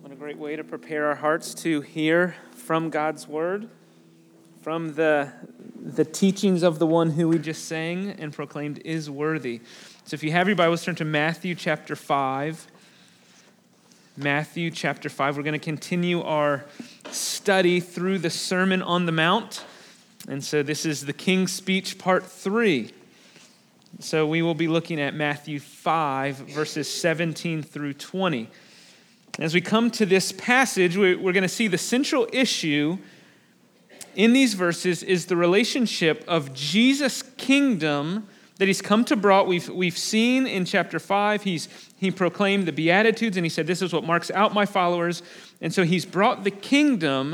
What a great way to prepare our hearts to hear from God's word, from the teachings of the one who we just sang and proclaimed is worthy. So if you have your Bibles, turn to Matthew chapter 5. Matthew chapter 5. We're going to continue our study through the Sermon on the Mount. And so this is the King's Speech part 3. So we will be looking at Matthew 5, verses 17 through 20. As we come to this passage, we're going to see the central issue in these verses is the relationship of Jesus' kingdom that he's come to brought. We've seen in chapter 5, he proclaimed the Beatitudes, and he said, this is what marks out my followers. And so he's brought the kingdom,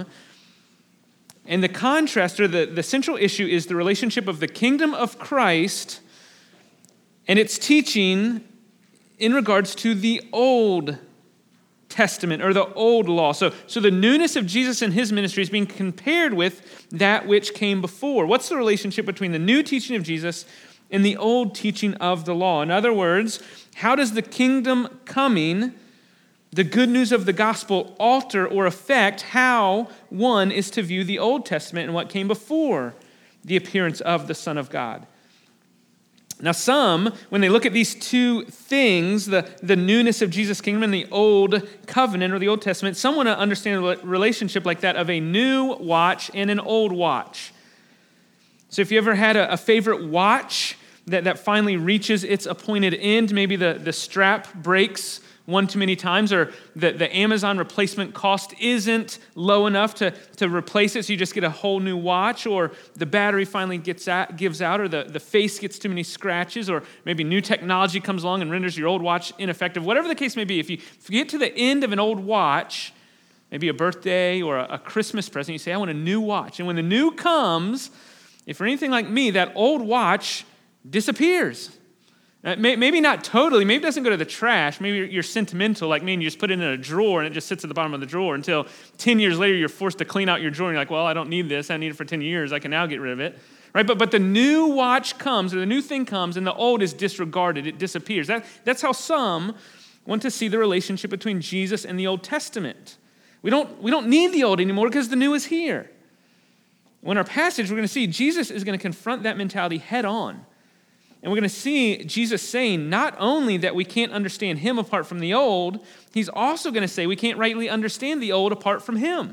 and the contrast, or the central issue, is the relationship of the kingdom of Christ and its teaching in regards to the Old Testament, or the old law. So the newness of Jesus and his ministry is being compared with that which came before. What's the relationship between the new teaching of Jesus and the old teaching of the law? In other words, how does the kingdom coming, the good news of the gospel, alter or affect how one is to view the Old Testament and what came before the appearance of the Son of God? Now some, when they look at these two things, the newness of Jesus' kingdom and the old covenant or the Old Testament, some want to understand a relationship like that of a new watch and an old watch. So if you ever had a favorite watch that finally reaches its appointed end, maybe the strap breaks one too many times, or the Amazon replacement cost isn't low enough to replace it, so you just get a whole new watch, or the battery finally gives out, or the face gets too many scratches, or maybe new technology comes along and renders your old watch ineffective. Whatever the case may be, if you get to the end of an old watch, maybe a birthday or a Christmas present, you say, I want a new watch. And when the new comes, if you're anything like me, that old watch disappears. Maybe not totally. Maybe it doesn't go to the trash. Maybe you're sentimental like me and you just put it in a drawer and it just sits at the bottom of the drawer until 10 years later you're forced to clean out your drawer and you're like, well, I don't need this. I need it for 10 years. I can now get rid of it. Right? But the new watch comes, or the new thing comes, and the old is disregarded. It disappears. That's how some want to see the relationship between Jesus and the Old Testament. We don't need the old anymore because the new is here. In our passage, we're going to see Jesus is going to confront that mentality head on. And we're going to see Jesus saying not only that we can't understand him apart from the old, he's also going to say we can't rightly understand the old apart from him.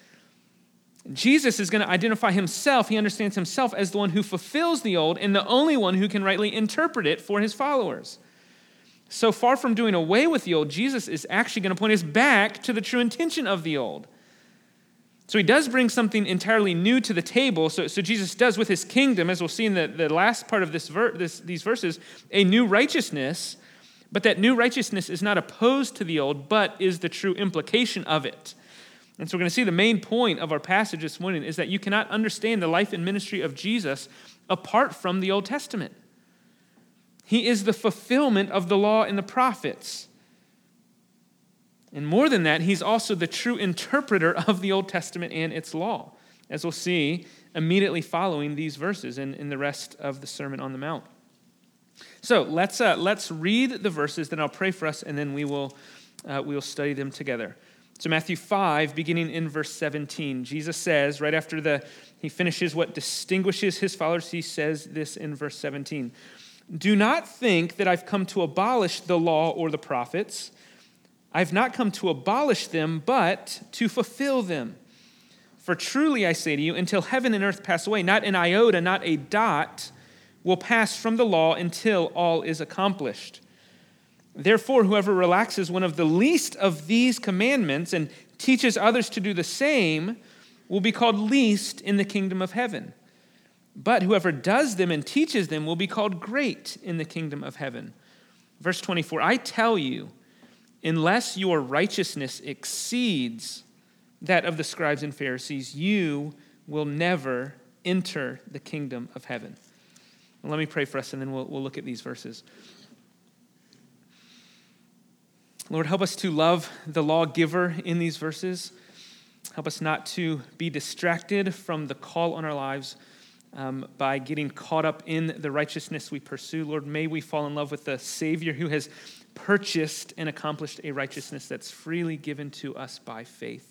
Jesus is going to identify himself. He understands himself as the one who fulfills the old and the only one who can rightly interpret it for his followers. So far from doing away with the old, Jesus is actually going to point us back to the true intention of the old. So he does bring something entirely new to the table. So Jesus does with his kingdom, as we'll see in the last part of these verses, a new righteousness. But that new righteousness is not opposed to the old, but is the true implication of it. And so we're going to see the main point of our passage this morning is that you cannot understand the life and ministry of Jesus apart from the Old Testament. He is the fulfillment of the law and the prophets. And more than that, he's also the true interpreter of the Old Testament and its law, as we'll see immediately following these verses and in the rest of the Sermon on the Mount. So let's read the verses, then I'll pray for us, and then we'll study them together. So Matthew 5, beginning in verse 17, Jesus says, right after he finishes what distinguishes his followers, he says this in verse 17, "Do not think that I've come to abolish the law or the prophets. I've not come to abolish them, but to fulfill them. For truly I say to you, until heaven and earth pass away, not an iota, not a dot will pass from the law until all is accomplished. Therefore, whoever relaxes one of the least of these commandments and teaches others to do the same will be called least in the kingdom of heaven. But whoever does them and teaches them will be called great in the kingdom of heaven." Verse 24, "I tell you, unless your righteousness exceeds that of the scribes and Pharisees, you will never enter the kingdom of heaven." Well, let me pray for us, and then we'll look at these verses. Lord, help us to love the lawgiver in these verses. Help us not to be distracted from the call on our lives by getting caught up in the righteousness we pursue. Lord, may we fall in love with the Savior who has purchased and accomplished a righteousness that's freely given to us by faith.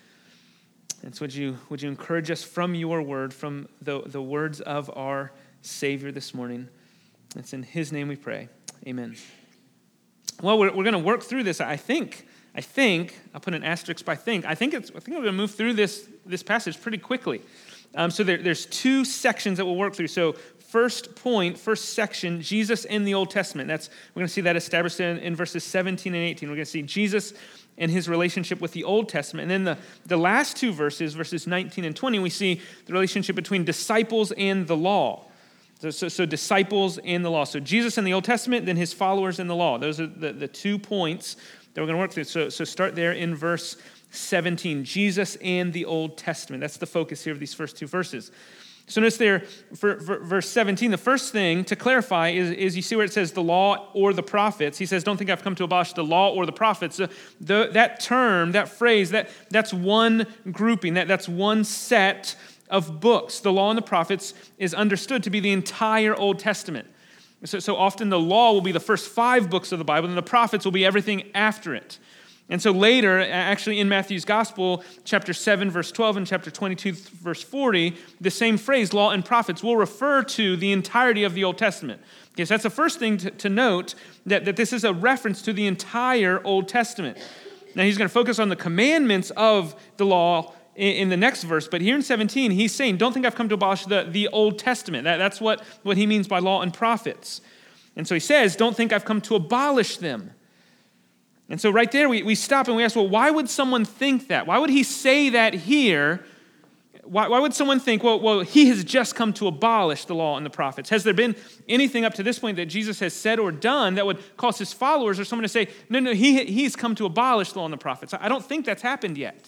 And so would you encourage us from your word, from the words of our Savior this morning? It's in his name we pray. Amen. Well, we're going to work through this. I think, I'll put an asterisk by think. I think we're going to move through this passage pretty quickly. So there's two sections that we'll work through. So first section, Jesus in the Old Testament. We're going to see that established in verses 17 and 18. We're going to see Jesus and his relationship with the Old Testament. And then the last two verses 19 and 20, we see the relationship between disciples and the law. So disciples and the law. So Jesus in the Old Testament, then his followers in the law. Those are the 2 points that we're going to work through. So start there in verse 17, Jesus and the Old Testament. That's the focus here of these first 2 verses. So notice there, for verse 17, the first thing to clarify is you see where it says the law or the prophets. He says, don't think I've come to abolish the law or the prophets. That term, that phrase, that's one grouping, that's one set of books. The law and the prophets is understood to be the entire Old Testament. So often the law will be the first 5 books of the Bible, and the prophets will be everything after it. And so later, actually in Matthew's Gospel, chapter 7, verse 12, and chapter 22, verse 40, the same phrase, law and prophets, will refer to the entirety of the Old Testament. Okay, so that's the first thing to note, that this is a reference to the entire Old Testament. Now he's going to focus on the commandments of the law in the next verse, but here in 17, he's saying, don't think I've come to abolish the Old Testament. That's what he means by law and prophets. And so he says, don't think I've come to abolish them. And so right there, we stop and we ask, well, why would someone think that? Why would he say that here? Why would someone think, well, he has just come to abolish the law and the prophets? Has there been anything up to this point that Jesus has said or done that would cause his followers or someone to say, no, he's come to abolish the law and the prophets? I don't think that's happened yet.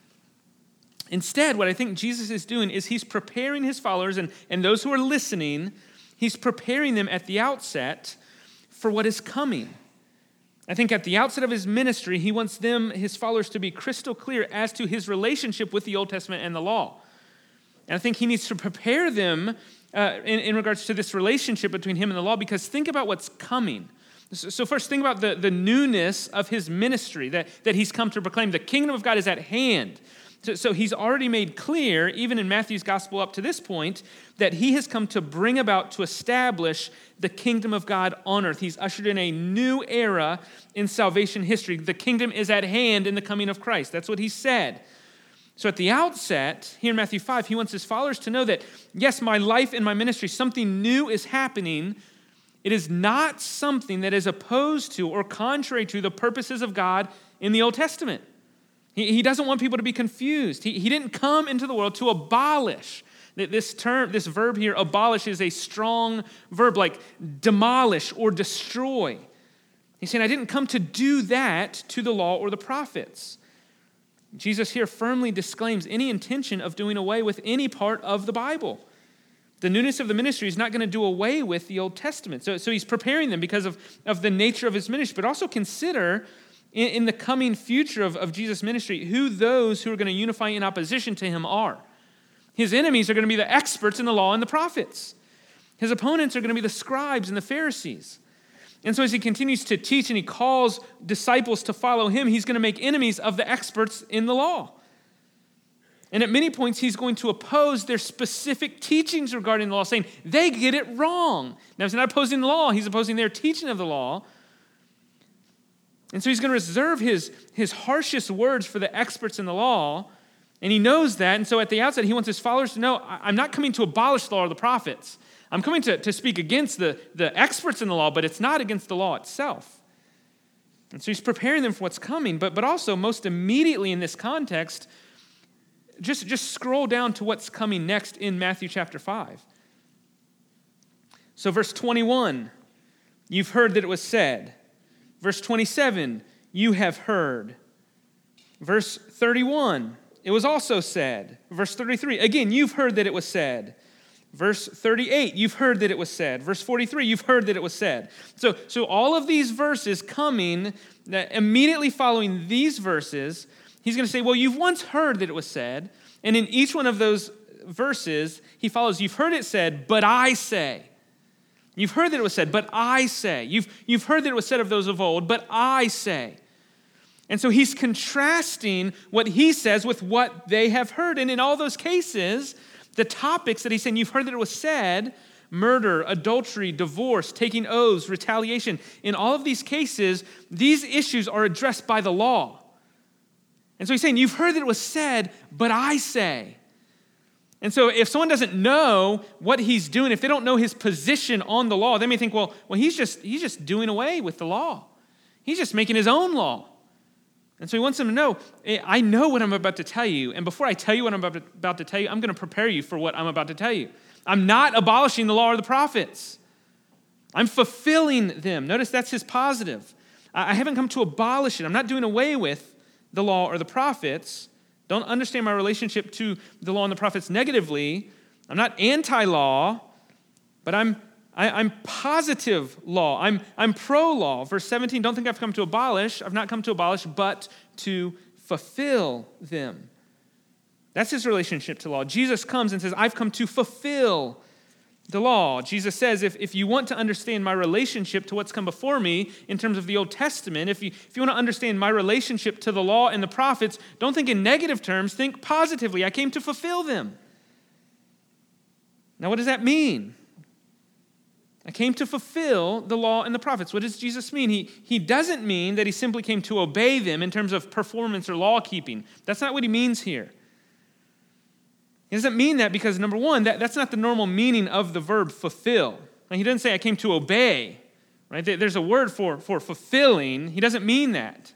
Instead, what I think Jesus is doing is he's preparing his followers and those who are listening, he's preparing them at the outset for what is coming. I think at the outset of his ministry, he wants his followers, to be crystal clear as to his relationship with the Old Testament and the law. And I think he needs to prepare them in regards to this relationship between him and the law, because think about what's coming. So first, think about the newness of his ministry that he's come to proclaim. The kingdom of God is at hand. So he's already made clear, even in Matthew's gospel up to this point, that he has come to bring about, to establish the kingdom of God on earth. He's ushered in a new era in salvation history. The kingdom is at hand in the coming of Christ. That's what he said. So at the outset, here in Matthew 5, he wants his followers to know that, yes, my life and my ministry, something new is happening. It is not something that is opposed to or contrary to the purposes of God in the Old Testament. He doesn't want people to be confused. He didn't come into the world to abolish. This verb here, abolish, is a strong verb, like demolish or destroy. He's saying, I didn't come to do that to the law or the prophets. Jesus here firmly disclaims any intention of doing away with any part of the Bible. The newness of the ministry is not going to do away with the Old Testament. So he's preparing them because of the nature of his ministry, but also consider in the coming future of Jesus' ministry who those who are going to unify in opposition to him are. His enemies are going to be the experts in the law and the prophets. His opponents are going to be the scribes and the Pharisees. And so as he continues to teach and he calls disciples to follow him, he's going to make enemies of the experts in the law. And at many points, he's going to oppose their specific teachings regarding the law, saying they get it wrong. Now, he's not opposing the law. He's opposing their teaching of the law. And so he's going to reserve his harshest words for the experts in the law, and he knows that. And so at the outset, he wants his followers to know, I'm not coming to abolish the law or the prophets. I'm coming to speak against the experts in the law, but it's not against the law itself. And so he's preparing them for what's coming, but also most immediately in this context, just scroll down to what's coming next in Matthew chapter 5. So verse 21, you've heard that it was said. Verse 27, you have heard. Verse 31, it was also said. Verse 33, again, you've heard that it was said. Verse 38, you've heard that it was said. Verse 43, you've heard that it was said. So all of these verses coming, immediately following these verses, he's going to say, well, you've once heard that it was said. And in each one of those verses, he follows, you've heard it said, but I say. You've heard that it was said, but I say. You've heard that it was said of those of old, but I say. And so he's contrasting what he says with what they have heard. And in all those cases, the topics that he's saying, you've heard that it was said, murder, adultery, divorce, taking oaths, retaliation. In all of these cases, these issues are addressed by the law. And so he's saying, you've heard that it was said, but I say. And so if someone doesn't know what he's doing, if they don't know his position on the law, they may think, well, he's just doing away with the law. He's just making his own law. And so he wants them to know, I know what I'm about to tell you. And before I tell you what I'm about to tell you, I'm going to prepare you for what I'm about to tell you. I'm not abolishing the law or the prophets. I'm fulfilling them. Notice that's his positive. I haven't come to abolish it. I'm not doing away with the law or the prophets. Don't understand my relationship to the law and the prophets negatively. I'm not anti-law, but I'm positive law. I'm pro-law. Verse 17, don't think I've come to abolish. I've not come to abolish, but to fulfill them. That's his relationship to law. Jesus comes and says, I've come to fulfill the law. Jesus says, if you want to understand my relationship to what's come before me in terms of the Old Testament, if you want to understand my relationship to the law and the prophets, don't think in negative terms, think positively. I came to fulfill them. Now, what does that mean? I came to fulfill the law and the prophets. What does Jesus mean? He doesn't mean that he simply came to obey them in terms of performance or law keeping. That's not what he means here. He doesn't mean that because, number one, that's not the normal meaning of the verb fulfill. Now, he doesn't say, I came to obey. Right? There's a word for fulfilling. He doesn't mean that.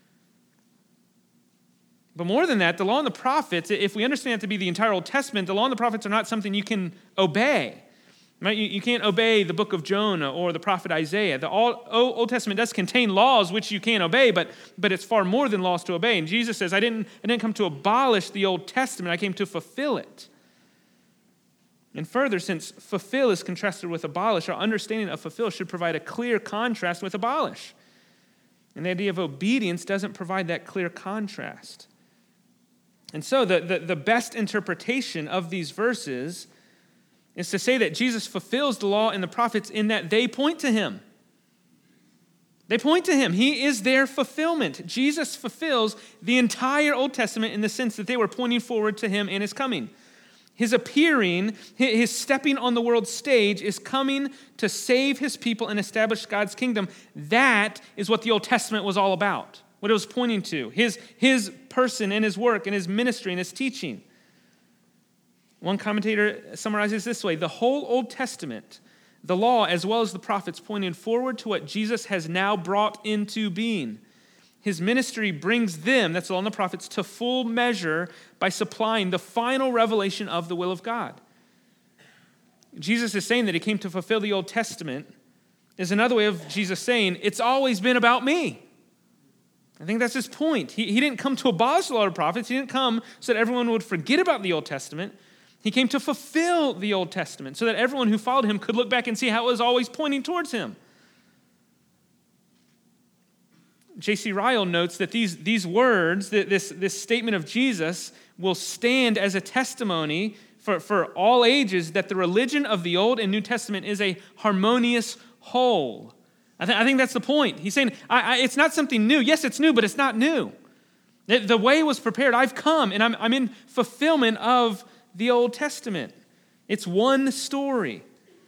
But more than that, the law and the prophets, if we understand it to be the entire Old Testament, the law and the prophets are not something you can obey. Right? You can't obey the book of Jonah or the prophet Isaiah. The Old Testament does contain laws which you can't obey, but it's far more than laws to obey. And Jesus says, I didn't come to abolish the Old Testament. I came to fulfill it. And further, since fulfill is contrasted with abolish, our understanding of fulfill should provide a clear contrast with abolish. And the idea of obedience doesn't provide that clear contrast. And so the best interpretation of these verses is to say that Jesus fulfills the law and the prophets in that they point to him. They point to him. He is their fulfillment. Jesus fulfills the entire Old Testament in the sense that they were pointing forward to him and his coming. His appearing, his stepping on the world's stage is coming to save his people and establish God's kingdom. That is what the Old Testament was all about, what it was pointing to, his person and his work and his ministry and his teaching. One commentator summarizes this way: the whole Old Testament, the law as well as the prophets, pointed forward to what Jesus has now brought into being. His ministry brings them, that's the law and the prophets, to full measure by supplying the final revelation of the will of God. Jesus is saying that he came to fulfill the Old Testament is another way of Jesus saying, it's always been about me. I think that's his point. He didn't come to abolish the law and the prophets. He didn't come so that everyone would forget about the Old Testament. He came to fulfill the Old Testament so that everyone who followed him could look back and see how it was always pointing towards him. J.C. Ryle notes that these words, this statement of Jesus, will stand as a testimony for all ages that the religion of the Old and New Testament is a harmonious whole. I think that's the point. He's saying it's not something new. Yes, it's new, but it's not new. The way was prepared. I've come, and I'm in fulfillment of the Old Testament. It's one story.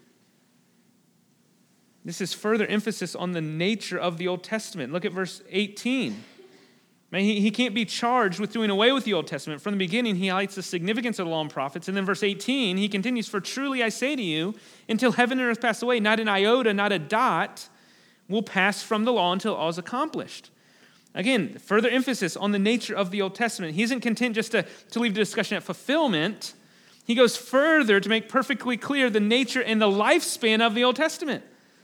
This is further emphasis on the nature of the Old Testament. Look at verse 18. He can't be charged with doing away with the Old Testament. From the beginning, he highlights the significance of the law and prophets. And then verse 18, he continues, for truly I say to you, until heaven and earth pass away, not an iota, not a dot will pass from the law until all is accomplished. Again, further emphasis on the nature of the Old Testament. He isn't content just to leave the discussion at fulfillment. He goes further to make perfectly clear the nature and the lifespan of the Old Testament.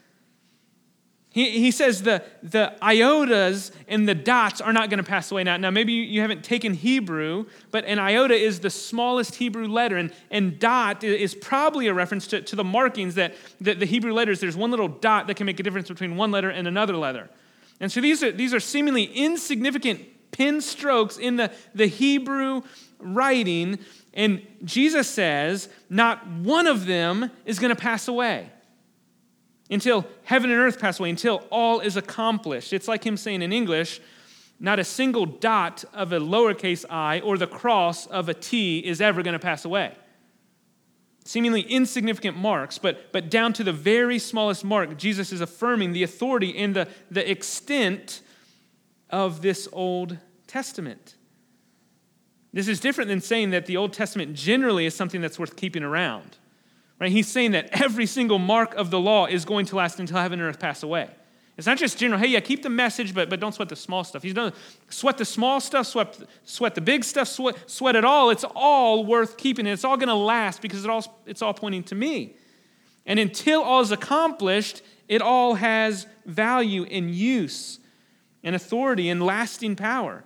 He says the iotas and the dots are not going to pass away. Now maybe you haven't taken Hebrew, but an iota is the smallest Hebrew letter, and dot is probably a reference to the markings that the Hebrew letters, there's one little dot that can make a difference between one letter and another letter. And so these are seemingly insignificant pen strokes in the Hebrew writing, and Jesus says not one of them is going to pass away. until heaven and earth pass away, until all is accomplished. It's like him saying in English, not a single dot of a lowercase I or the cross of a T is ever going to pass away. Seemingly insignificant marks, but down to the very smallest mark, Jesus is affirming the authority and the extent of this Old Testament. This is different than saying that the Old Testament generally is something that's worth keeping around. Right? He's saying that every single mark of the law is going to last until heaven and earth pass away. It's not just general, hey, yeah, keep the message, but don't sweat the small stuff. He's don't sweat the small stuff, sweat the big stuff, sweat it all. It's all worth keeping. It's all going to last because it's all pointing to me. And until all is accomplished, it all has value and use and authority and lasting power.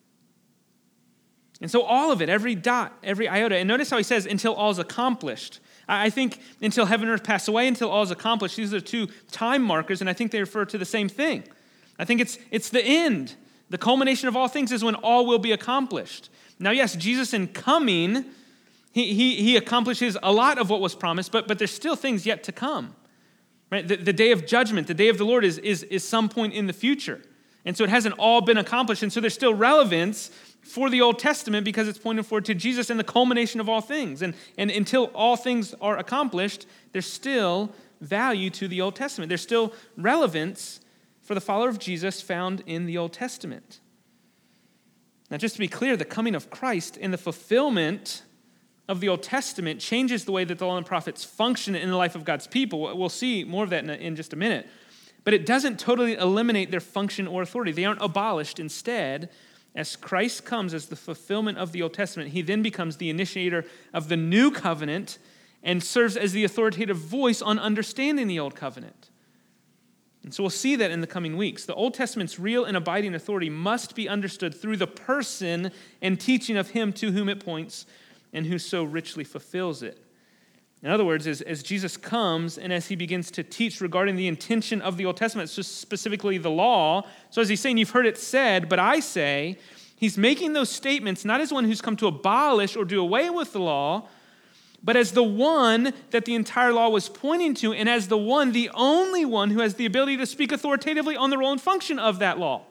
And so all of it, every dot, every iota, and notice how he says, until all is accomplished. I think until heaven and earth pass away, until all is accomplished, these are two time markers, and I think they refer to the same thing. I think it's the end. The culmination of all things is when all will be accomplished. Now, yes, Jesus in coming, he accomplishes a lot of what was promised, but there's still things yet to come. Right? The day of judgment, the day of the Lord is some point in the future. And so it hasn't all been accomplished, and so there's still relevance for the Old Testament because it's pointing forward to Jesus and the culmination of all things. And until all things are accomplished, there's still value to the Old Testament. There's still relevance for the follower of Jesus found in the Old Testament. Now, just to be clear, the coming of Christ and the fulfillment of the Old Testament changes the way that the law and prophets function in the life of God's people. We'll see more of that in just a minute. But it doesn't totally eliminate their function or authority. They aren't abolished. Instead, as Christ comes as the fulfillment of the Old Testament, he then becomes the initiator of the new covenant and serves as the authoritative voice on understanding the Old Covenant. And so we'll see that in the coming weeks. The Old Testament's real and abiding authority must be understood through the person and teaching of him to whom it points and who so richly fulfills it. In other words, as Jesus comes and as he begins to teach regarding the intention of the Old Testament, so specifically the law, so as he's saying, you've heard it said, but I say, he's making those statements not as one who's come to abolish or do away with the law, but as the one that the entire law was pointing to, and as the only one who has the ability to speak authoritatively on the role and function of that law.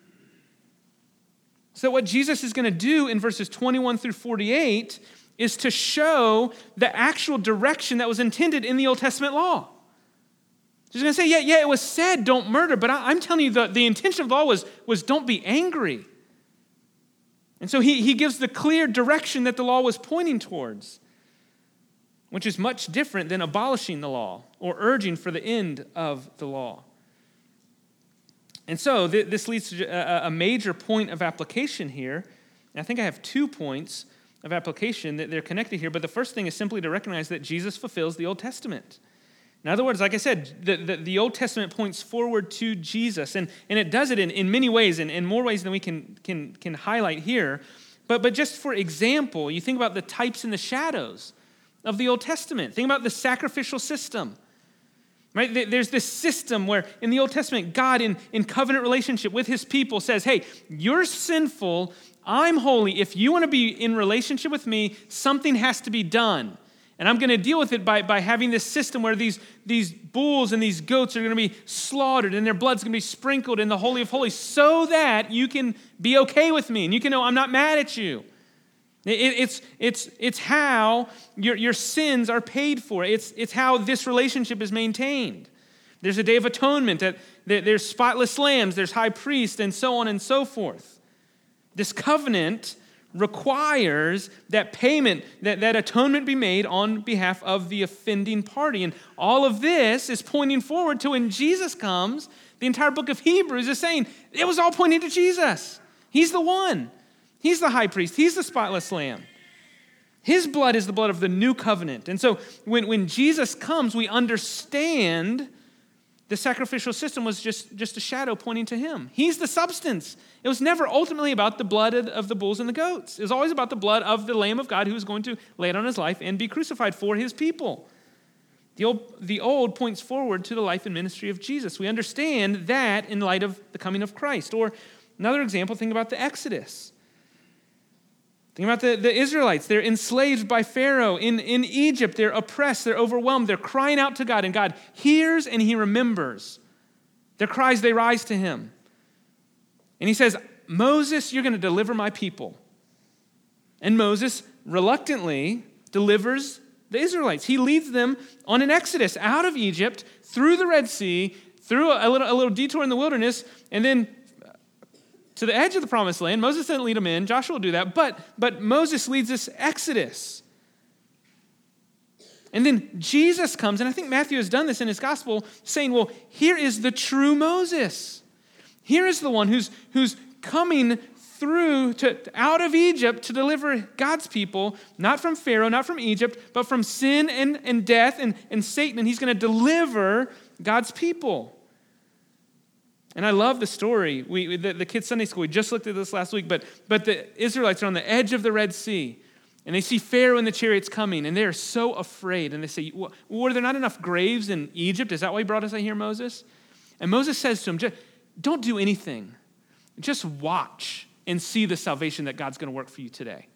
So what Jesus is going to do in verses 21 through 48 is to show the actual direction that was intended in the Old Testament law. He's going to say, yeah, it was said, don't murder, but I'm telling you the intention of the law was don't be angry. And so he gives the clear direction that the law was pointing towards, which is much different than abolishing the law or urging for the end of the law. And so this leads to a major point of application here. And I think I have 2 points of application that they're connected here, but the first thing is simply to recognize that Jesus fulfills the Old Testament. In other words, like I said, the Old Testament points forward to Jesus, and it does it in many ways, and in more ways than we can highlight here. But just for example, you think about the types and the shadows of the Old Testament. Think about the sacrificial system. Right? There's this system where in the Old Testament, God in covenant relationship with his people says, hey, you're sinful, I'm holy. If you want to be in relationship with me, something has to be done. And I'm going to deal with it by having this system where these bulls and these goats are going to be slaughtered and their blood's going to be sprinkled in the Holy of Holies so that you can be okay with me and you can know I'm not mad at you. It's how your sins are paid for. It's how this relationship is maintained. There's a day of atonement. There's spotless lambs. There's high priest and so on and so forth. This covenant requires that payment, that atonement be made on behalf of the offending party. And all of this is pointing forward to when Jesus comes. The entire book of Hebrews is saying it was all pointing to Jesus. He's the one. He's the high priest. He's the spotless lamb. His blood is the blood of the new covenant. And so when Jesus comes, we understand the sacrificial system was just a shadow pointing to him. He's the substance. It was never ultimately about the blood of the bulls and the goats. It was always about the blood of the Lamb of God who was going to lay down his life and be crucified for his people. The old points forward to the life and ministry of Jesus. We understand that in light of the coming of Christ. Or another example, think about the Exodus. Think about the Israelites. They're enslaved by Pharaoh. In Egypt, they're oppressed, they're overwhelmed. They're crying out to God, and God hears and he remembers. Their cries, they rise to him. And he says, Moses, you're going to deliver my people. And Moses reluctantly delivers the Israelites. He leads them on an exodus out of Egypt, through the Red Sea, through a little detour in the wilderness, and then to the edge of the promised land. Moses didn't lead them in. Joshua will do that. But Moses leads this exodus. And then Jesus comes, and I think Matthew has done this in his gospel, saying, well, here is the true Moses. Here is the one who's coming through out of Egypt to deliver God's people, not from Pharaoh, not from Egypt, but from sin and death and Satan, and he's going to deliver God's people. And I love the story. The kids' Sunday school, we just looked at this last week, but the Israelites are on the edge of the Red Sea, and they see Pharaoh and the chariots coming, and they are so afraid. And they say, were there not enough graves in Egypt? Is that why he brought us out here, Moses? And Moses says to him, don't do anything. Just watch and see the salvation that God's going to work for you today.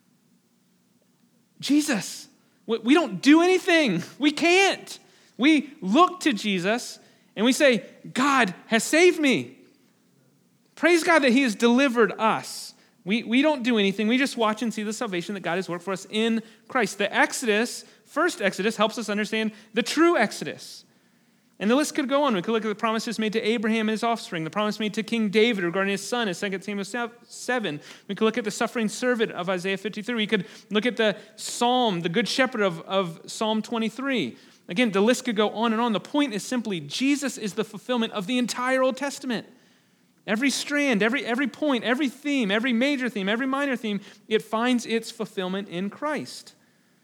Jesus, we don't do anything. We can't. We look to Jesus and we say, God has saved me. Praise God that he has delivered us. We don't do anything. We just watch and see the salvation that God has worked for us in Christ. The Exodus, first Exodus, helps us understand the true Exodus. And the list could go on. We could look at the promises made to Abraham and his offspring, the promise made to King David regarding his son in 2 Samuel 7. We could look at the suffering servant of Isaiah 53. We could look at the psalm, the good shepherd of Psalm 23. Again, the list could go on and on. The point is simply Jesus is the fulfillment of the entire Old Testament. Every strand, every point, every theme, every major theme, every minor theme, it finds its fulfillment in Christ.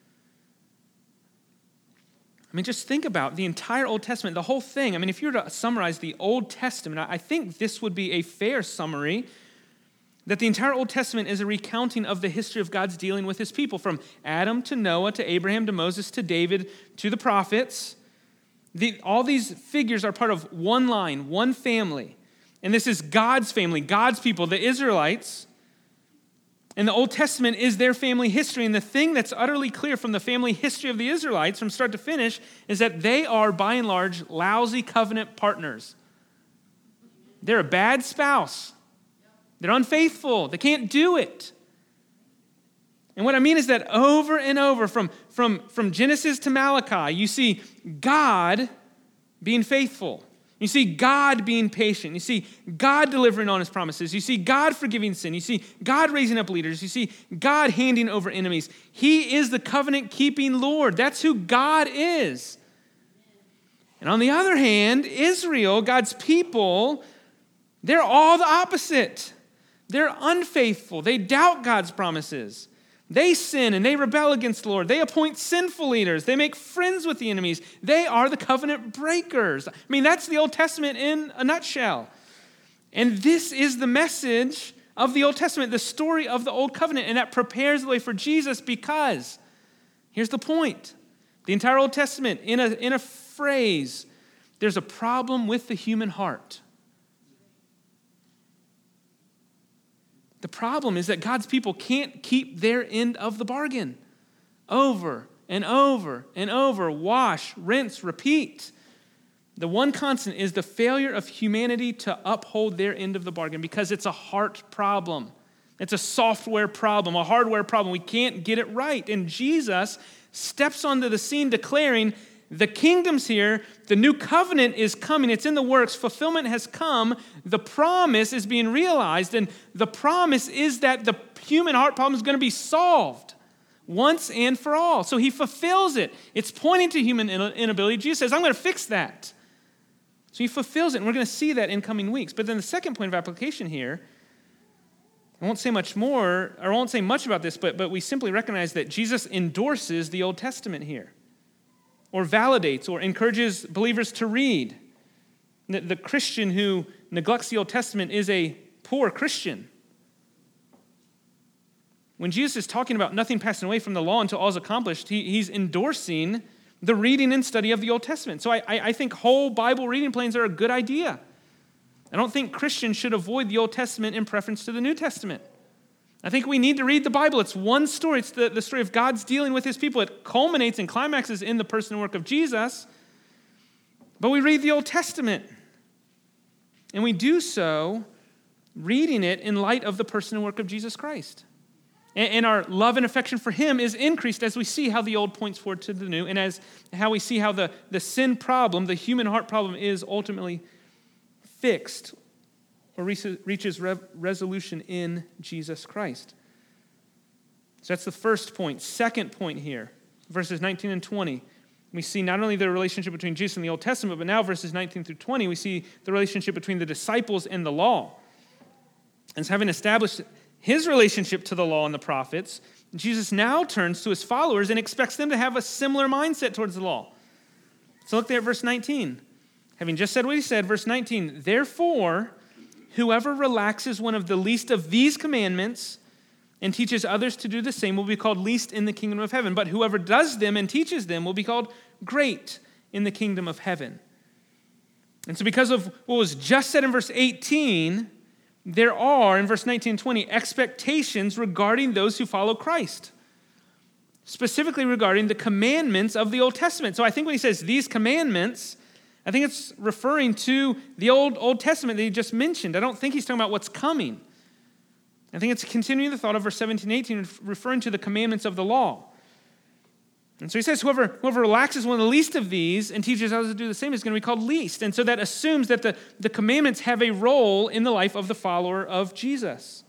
I mean, just think about the entire Old Testament, the whole thing. I mean, if you were to summarize the Old Testament, I think this would be a fair summary, that the entire Old Testament is a recounting of the history of God's dealing with his people, from Adam to Noah to Abraham to Moses to David to the prophets. All these figures are part of one line, one family. And this is God's family, God's people, the Israelites. And the Old Testament is their family history. And the thing that's utterly clear from the family history of the Israelites from start to finish is that they are, by and large, lousy covenant partners. They're a bad spouse. They're unfaithful. They can't do it. And what I mean is that over and over, from Genesis to Malachi, you see God being faithful. You see God being patient. You see God delivering on his promises. You see God forgiving sin. You see God raising up leaders. You see God handing over enemies. He is the covenant-keeping Lord. That's who God is. And on the other hand, Israel, God's people, they're all the opposite. They're unfaithful. They doubt God's promises. They sin and they rebel against the Lord. They appoint sinful leaders. They make friends with the enemies. They are the covenant breakers. I mean, that's the Old Testament in a nutshell. And this is the message of the Old Testament, the story of the Old Covenant, and that prepares the way for Jesus because, here's the point, the entire Old Testament, in a phrase, there's a problem with the human heart. The problem is that God's people can't keep their end of the bargain. Over and over and over, wash, rinse, repeat. The one constant is the failure of humanity to uphold their end of the bargain because it's a heart problem. It's a software problem, a hardware problem. We can't get it right. And Jesus steps onto the scene declaring, the kingdom's here, the new covenant is coming, it's in the works, fulfillment has come, the promise is being realized, and the promise is that the human heart problem is going to be solved once and for all. So he fulfills it. It's pointing to human inability. Jesus says, I'm going to fix that. So he fulfills it, and we're going to see that in coming weeks. But then the second point of application here, I won't say much more, or I won't say much about this, but we simply recognize that Jesus endorses the Old Testament here, or validates or encourages believers to read. The Christian who neglects the Old Testament is a poor Christian. When Jesus is talking about nothing passing away from the law until all is accomplished, he's endorsing the reading and study of the Old Testament. So I think whole Bible reading plans are a good idea. I don't think Christians should avoid the Old Testament in preference to the New Testament. I think we need to read the Bible. It's one story. It's the story of God's dealing with his people. It culminates and climaxes in the person and work of Jesus. But we read the Old Testament. And we do so reading it in light of the person and work of Jesus Christ. And our love and affection for him is increased as we see how the old points forward to the new, and as how we see how the sin problem, the human heart problem, is ultimately fixed or reaches resolution in Jesus Christ. So that's the first point. Second point here, verses 19 and 20. We see not only the relationship between Jesus and the Old Testament, but now verses 19 through 20, we see the relationship between the disciples and the law. And so having established his relationship to the law and the prophets, Jesus now turns to his followers and expects them to have a similar mindset towards the law. So look there at verse 19. Having just said what he said, verse 19, therefore, whoever relaxes one of the least of these commandments and teaches others to do the same will be called least in the kingdom of heaven. But whoever does them and teaches them will be called great in the kingdom of heaven. And so because of what was just said in verse 18, there are, in verse 19 and 20, expectations regarding those who follow Christ, specifically regarding the commandments of the Old Testament. So I think when he says these commandments, I think it's referring to the Old Testament that he just mentioned. I don't think he's talking about what's coming. I think it's continuing the thought of verse 17 and 18, referring to the commandments of the law. And so he says, whoever relaxes one of the least of these and teaches others to do the same is going to be called least. And so that assumes that the commandments have a role in the life of the follower of Jesus.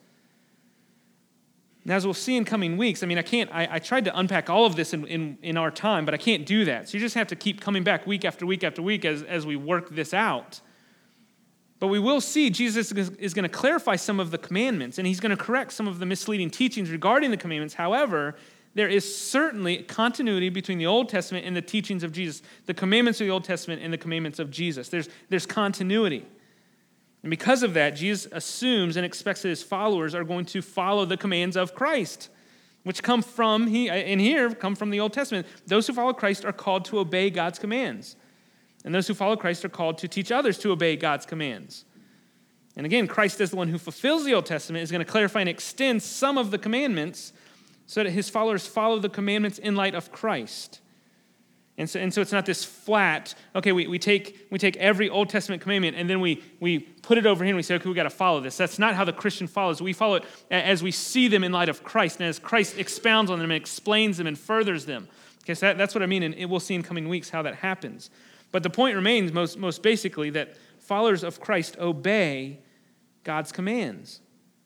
And as we'll see in coming weeks, I tried to unpack all of this in our time, but I can't do that. So you just have to keep coming back week after week after week as we work this out. But we will see Jesus is going to clarify some of the commandments, and he's going to correct some of the misleading teachings regarding the commandments. However, there is certainly continuity between the Old Testament and the teachings of Jesus, the commandments of the Old Testament and the commandments of Jesus. There's continuity. And because of that, Jesus assumes and expects that his followers are going to follow the commands of Christ, which come from the Old Testament. Those who follow Christ are called to obey God's commands. And those who follow Christ are called to teach others to obey God's commands. And again, Christ, as the one who fulfills the Old Testament, is going to clarify and extend some of the commandments so that his followers follow the commandments in light of Christ. And so it's not this flat, okay, we take every Old Testament commandment and then we put it over here and we say, okay, we got to follow this. That's not how the Christian follows. We follow it as we see them in light of Christ, and as Christ expounds on them and explains them and furthers them. Okay, so that's what I mean, and we'll see in coming weeks how that happens. But the point remains most basically that followers of Christ obey God's commands,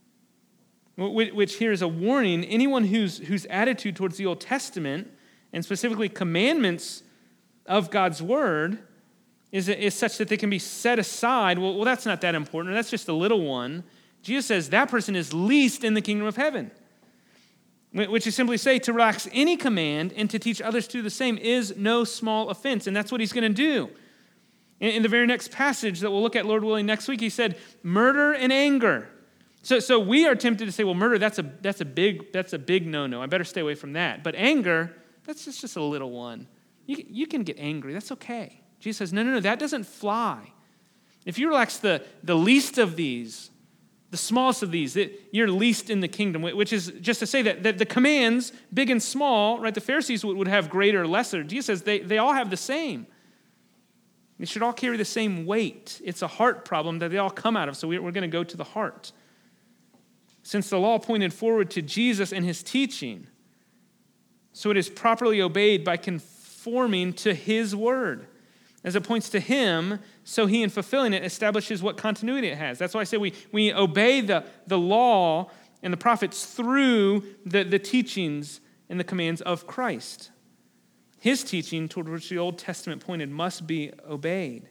which here is a warning. Anyone whose attitude towards the Old Testament, and specifically commandments of God's word, is such that they can be set aside. Well, that's not that important. That's just a little one. Jesus says that person is least in the kingdom of heaven, which is simply say to relax any command and to teach others to do the same is no small offense. And that's what he's going to do. In the very next passage that we'll look at, Lord willing, next week, he said, murder and anger. So we are tempted to say, well, murder, that's a big no-no. I better stay away from that. But anger, that's just a little one. You can get angry. That's okay. Jesus says, no, that doesn't fly. If you relax the least of these, the smallest of these, you're least in the kingdom, which is just to say that the commands, big and small, right? The Pharisees would have greater or lesser. Jesus says they all have the same. They should all carry the same weight. It's a heart problem that they all come out of, so we're going to go to the heart. Since the law pointed forward to Jesus and his teaching, so it is properly obeyed by conforming to his word. As it points to him, so he in fulfilling it establishes what continuity it has. That's why I say we obey the law and the prophets through the teachings and the commands of Christ. His teaching, toward which the Old Testament pointed, must be obeyed.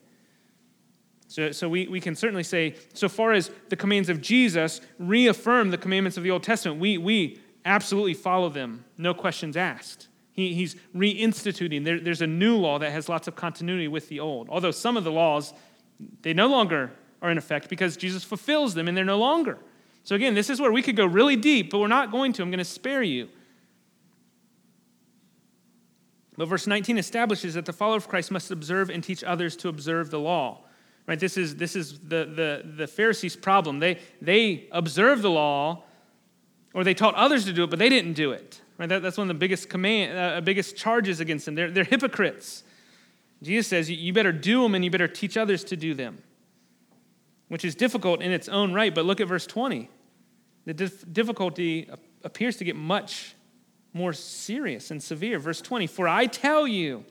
So we can certainly say, so far as the commands of Jesus reaffirm the commandments of the Old Testament, we absolutely follow them, no questions asked. He's reinstituting. There's a new law that has lots of continuity with the old. Although some of the laws, they no longer are in effect because Jesus fulfills them and they're no longer. So again, this is where we could go really deep, but we're not going to. I'm going to spare you. But verse 19 establishes that the follower of Christ must observe and teach others to observe the law. Right? This is the Pharisees' problem. They observe the law Or they taught others to do it, but they didn't do it. Right? That's one of the biggest charges against them. They're hypocrites. Jesus says, you better do them and you better teach others to do them, which is difficult in its own right. But look at verse 20. The difficulty appears to get much more serious and severe. Verse 20, for I tell you,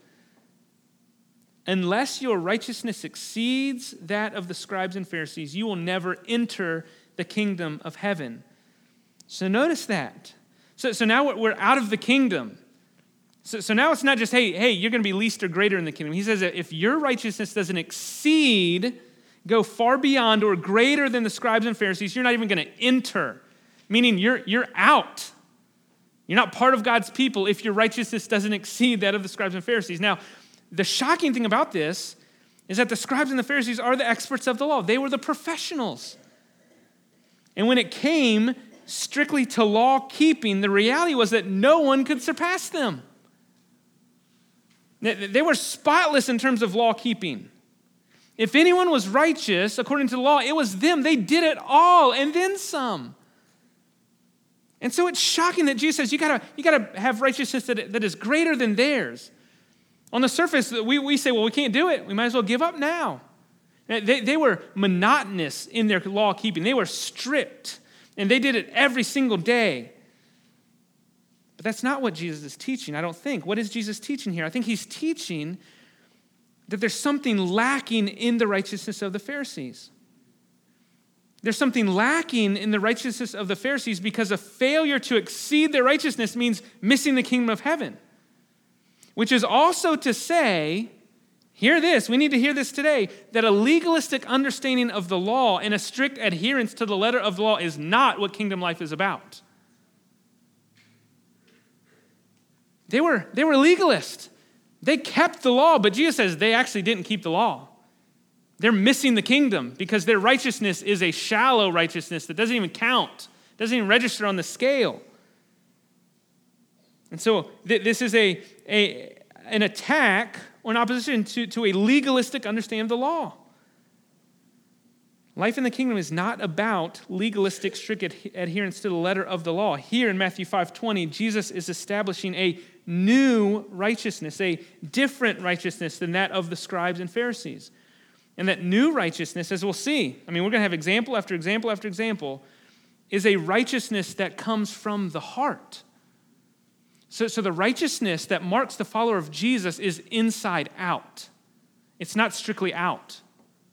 unless your righteousness exceeds that of the scribes and Pharisees, you will never enter the kingdom of heaven. So notice that. So now we're out of the kingdom. So now it's not just, hey, you're going to be least or greater in the kingdom. He says that if your righteousness doesn't exceed, go far beyond or greater than the scribes and Pharisees, you're not even going to enter. Meaning you're out. You're not part of God's people if your righteousness doesn't exceed that of the scribes and Pharisees. Now, the shocking thing about this is that the scribes and the Pharisees are the experts of the law. They were the professionals. And when it came strictly to law keeping, the reality was that no one could surpass them. They were spotless in terms of law keeping. If anyone was righteous according to the law, it was them. They did it all and then some. And so it's shocking that Jesus says you gotta have righteousness that is greater than theirs. On the surface, we say, well, we can't do it. We might as well give up now. They were monotonous in their law keeping. They were strict, and they did it every single day. But that's not what Jesus is teaching, I don't think. What is Jesus teaching here? I think he's teaching that there's something lacking in the righteousness of the Pharisees. There's something lacking in the righteousness of the Pharisees because a failure to exceed their righteousness means missing the kingdom of heaven. Which is also to say, hear this, we need to hear this today, that a legalistic understanding of the law and a strict adherence to the letter of the law is not what kingdom life is about. They were legalists. They kept the law, but Jesus says they actually didn't keep the law. They're missing the kingdom because their righteousness is a shallow righteousness that doesn't even count, doesn't even register on the scale. And so this is an attack or an opposition to a legalistic understanding of the law. Life in the kingdom is not about legalistic, strict adherence to the letter of the law. Here in Matthew 5:20, Jesus is establishing a new righteousness, a different righteousness than that of the scribes and Pharisees. And that new righteousness, as we'll see, we're going to have example after example after example, is a righteousness that comes from the heart. So the righteousness that marks the follower of Jesus is inside out. It's not strictly out.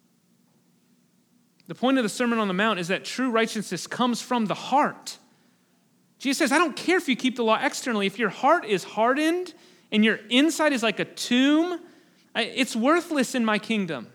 The point of the Sermon on the Mount is that true righteousness comes from the heart. Jesus says, I don't care if you keep the law externally. If your heart is hardened and your inside is like a tomb, it's worthless in my kingdom.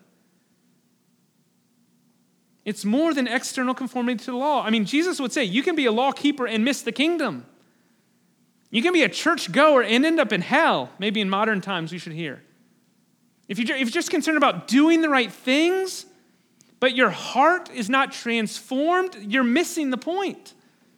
It's more than external conformity to the law. Jesus would say, you can be a law keeper and miss the kingdom. You can be a church goer and end up in hell. Maybe in modern times we should hear. If you're just concerned about doing the right things, but your heart is not transformed, you're missing the point.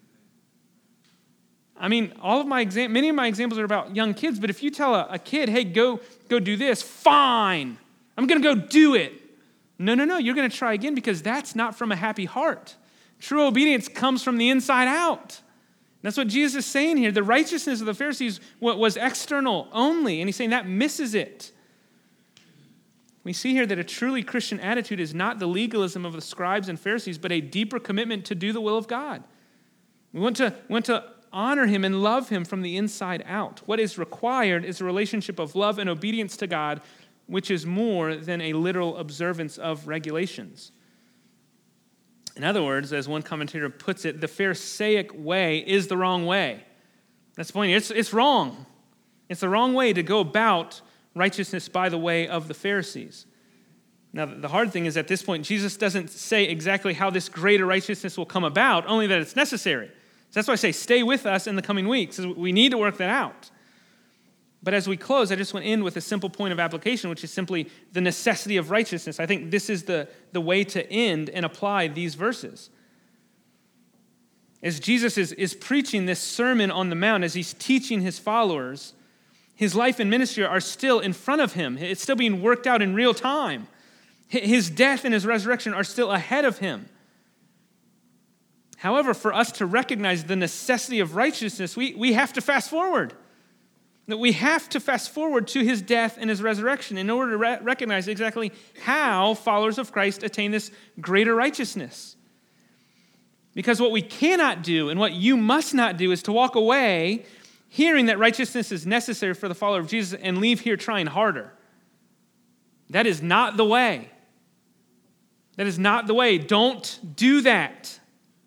Many of my examples are about young kids, but if you tell a kid, hey, go do this, fine, I'm going to go do it. No, you're going to try again because that's not from a happy heart. True obedience comes from the inside out. That's what Jesus is saying here. The righteousness of the Pharisees was external only, and he's saying that misses it. We see here that a truly Christian attitude is not the legalism of the scribes and Pharisees, but a deeper commitment to do the will of God. We want to honor him and love him from the inside out. What is required is a relationship of love and obedience to God, which is more than a literal observance of regulations. In other words, as one commentator puts it, the Pharisaic way is the wrong way. That's the point. It's wrong. It's the wrong way to go about righteousness by the way of the Pharisees. Now, the hard thing is at this point, Jesus doesn't say exactly how this greater righteousness will come about, only that it's necessary. So that's why I say stay with us in the coming weeks. We need to work that out. But as we close, I just want to end with a simple point of application, which is simply the necessity of righteousness. I think this is the way to end and apply these verses. As Jesus is preaching this Sermon on the Mount, as he's teaching his followers, his life and ministry are still in front of him. It's still being worked out in real time. His death and his resurrection are still ahead of him. However, for us to recognize the necessity of righteousness, we have to fast forward. That we have to fast forward to his death and his resurrection in order to recognize exactly how followers of Christ attain this greater righteousness. Because what we cannot do and what you must not do is to walk away hearing that righteousness is necessary for the follower of Jesus and leave here trying harder. That is not the way. That is not the way. Don't do that.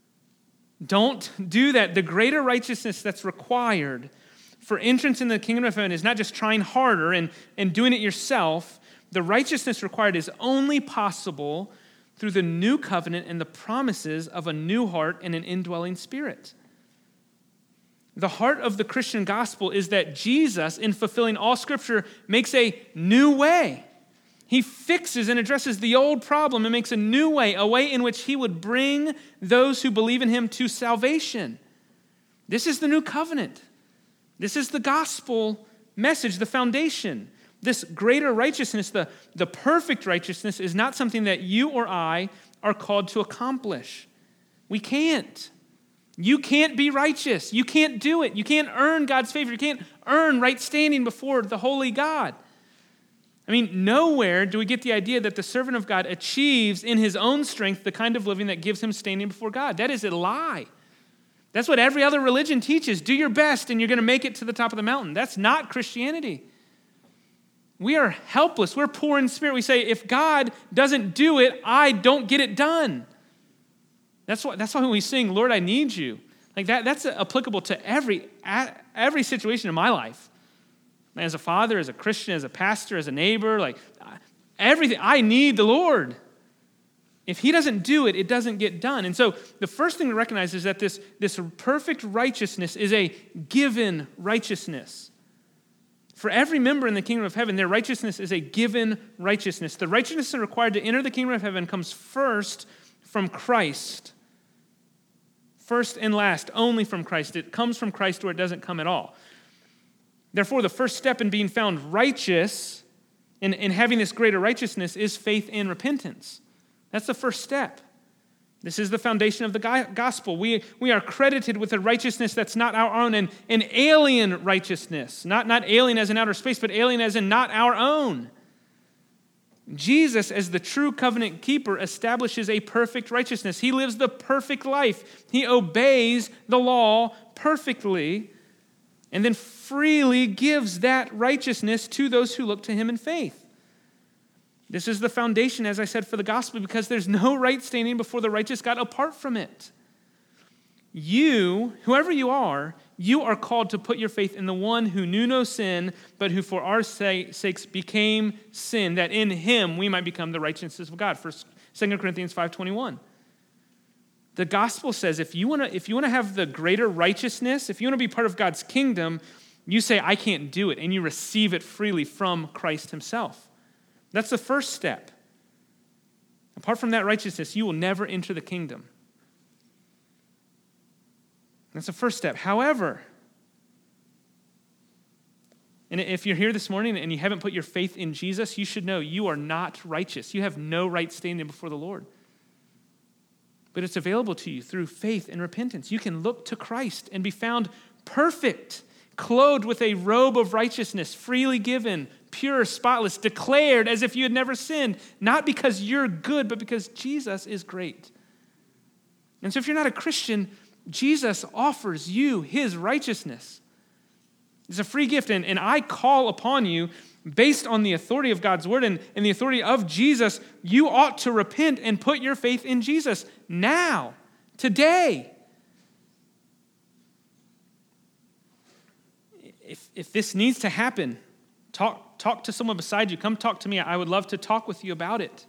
Don't do that. The greater righteousness that's required for entrance in the kingdom of heaven is not just trying harder and doing it yourself. The righteousness required is only possible through the new covenant and the promises of a new heart and an indwelling spirit. The heart of the Christian gospel is that Jesus, in fulfilling all Scripture, makes a new way. He fixes and addresses the old problem and makes a new way, a way in which he would bring those who believe in him to salvation. This is the new covenant. This is the gospel message, the foundation. This greater righteousness, the perfect righteousness, is not something that you or I are called to accomplish. We can't. You can't be righteous. You can't do it. You can't earn God's favor. You can't earn right standing before the holy God. I mean, nowhere do we get the idea that the servant of God achieves in his own strength the kind of living that gives him standing before God. That is a lie. That's what every other religion teaches. Do your best and you're going to make it to the top of the mountain. That's not Christianity. We are helpless. We're poor in spirit. We say, if God doesn't do it, I don't get it done. That's why when we sing, Lord, I need you. Like that's applicable to every situation in my life. As a father, as a Christian, as a pastor, as a neighbor, like everything, I need the Lord. If he doesn't do it, it doesn't get done. And so the first thing to recognize is that this perfect righteousness is a given righteousness. For every member in the kingdom of heaven, their righteousness is a given righteousness. The righteousness required to enter the kingdom of heaven comes first from Christ. First and last, only from Christ. It comes from Christ or it doesn't come at all. Therefore, the first step in being found righteous and having this greater righteousness is faith and repentance. That's the first step. This is the foundation of the gospel. We are credited with a righteousness that's not our own, an alien righteousness. Not alien as in outer space, but alien as in not our own. Jesus, as the true covenant keeper, establishes a perfect righteousness. He lives the perfect life. He obeys the law perfectly, and then freely gives that righteousness to those who look to him in faith. This is the foundation, as I said, for the gospel, because there's no right standing before the righteous God apart from it. You, whoever you are called to put your faith in the one who knew no sin, but who for our sakes became sin, that in him we might become the righteousness of God. 2 Corinthians 5:21. The gospel says if you want to have the greater righteousness, if you want to be part of God's kingdom, you say, I can't do it, and you receive it freely from Christ himself. That's the first step. Apart from that righteousness, you will never enter the kingdom. That's the first step. However, and if you're here this morning and you haven't put your faith in Jesus, you should know you are not righteous. You have no right standing before the Lord. But it's available to you through faith and repentance. You can look to Christ and be found perfect, clothed with a robe of righteousness, freely given, pure, spotless, declared as if you had never sinned, not because you're good, but because Jesus is great. And so if you're not a Christian, Jesus offers you his righteousness. It's a free gift, and I call upon you, based on the authority of God's word and the authority of Jesus, you ought to repent and put your faith in Jesus now, today. If this needs to happen, talk to someone beside you. Come talk to me. I would love to talk with you about it.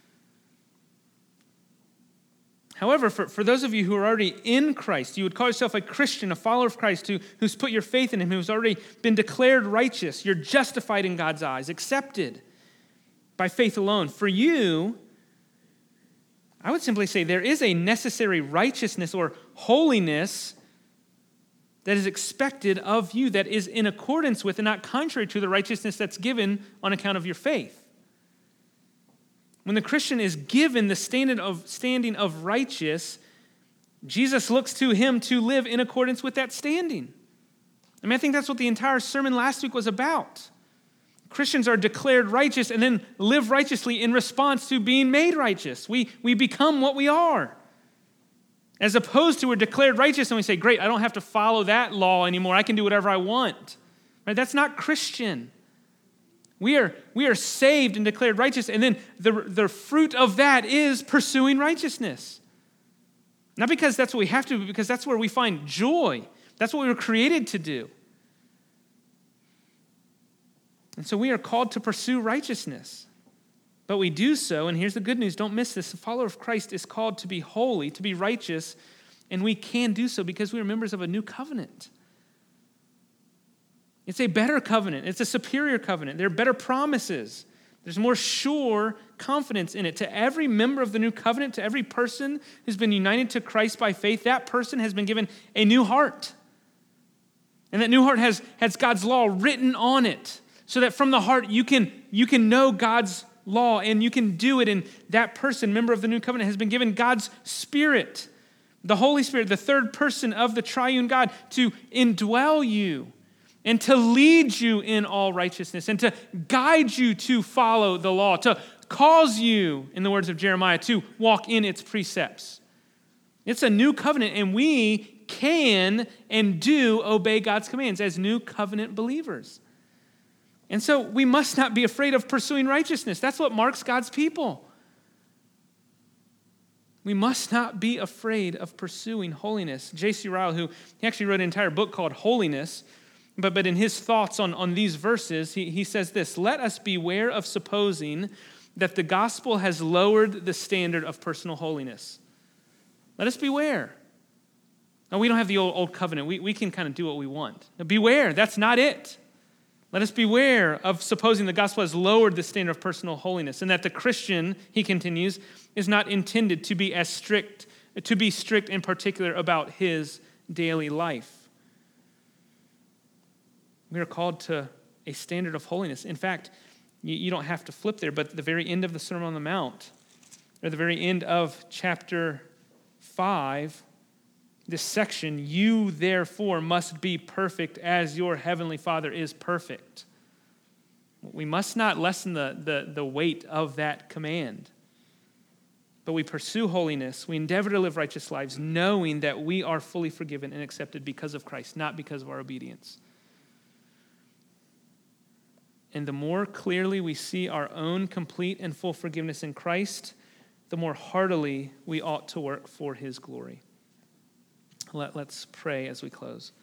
However, for those of you who are already in Christ, you would call yourself a Christian, a follower of Christ, who's put your faith in him, who's already been declared righteous. You're justified in God's eyes, accepted by faith alone. For you, I would simply say there is a necessary righteousness or holiness that is expected of you, that is in accordance with and not contrary to the righteousness that's given on account of your faith. When the Christian is given the standing of righteous, Jesus looks to him to live in accordance with that standing. I mean, I think that's what the entire sermon last week was about. Christians are declared righteous and then live righteously in response to being made righteous. We become what we are. As opposed to we're declared righteous and we say, great, I don't have to follow that law anymore. I can do whatever I want. Right? That's not Christian. We are saved and declared righteous, and then the fruit of that is pursuing righteousness. Not because that's what we have to, but because that's where we find joy. That's what we were created to do. And so we are called to pursue righteousness. But we do so, and here's the good news, don't miss this. A follower of Christ is called to be holy, to be righteous, and we can do so because we are members of a new covenant. It's a better covenant. It's a superior covenant. There are better promises. There's more sure confidence in it. To every member of the new covenant, to every person who's been united to Christ by faith, that person has been given a new heart. And that new heart has God's law written on it, so that from the heart you can know God's law and you can do it. And that person, member of the new covenant, has been given God's Spirit, the Holy Spirit, the third person of the triune God, to indwell you and to lead you in all righteousness and to guide you to follow the law, to cause you, in the words of Jeremiah, to walk in its precepts. It's a new covenant, and we can and do obey God's commands as new covenant believers. And so we must not be afraid of pursuing righteousness. That's what marks God's people. We must not be afraid of pursuing holiness. J.C. Ryle, he actually wrote an entire book called Holiness, but in his thoughts on these verses, he says this: let us beware of supposing that the gospel has lowered the standard of personal holiness. Let us beware. Now, we don't have the old covenant. We can kind of do what we want. Now, beware, that's not it. Let us beware of supposing the gospel has lowered the standard of personal holiness, and that the Christian, he continues, is not intended to be strict in particular about his daily life. We are called to a standard of holiness. In fact, you don't have to flip there, but at the very end of the Sermon on the Mount, or the very end of chapter 5, this section, you therefore must be perfect as your heavenly Father is perfect. We must not lessen the weight of that command. But we pursue holiness. We endeavor to live righteous lives, knowing that we are fully forgiven and accepted because of Christ, not because of our obedience. And the more clearly we see our own complete and full forgiveness in Christ, the more heartily we ought to work for his glory. Let's pray as we close.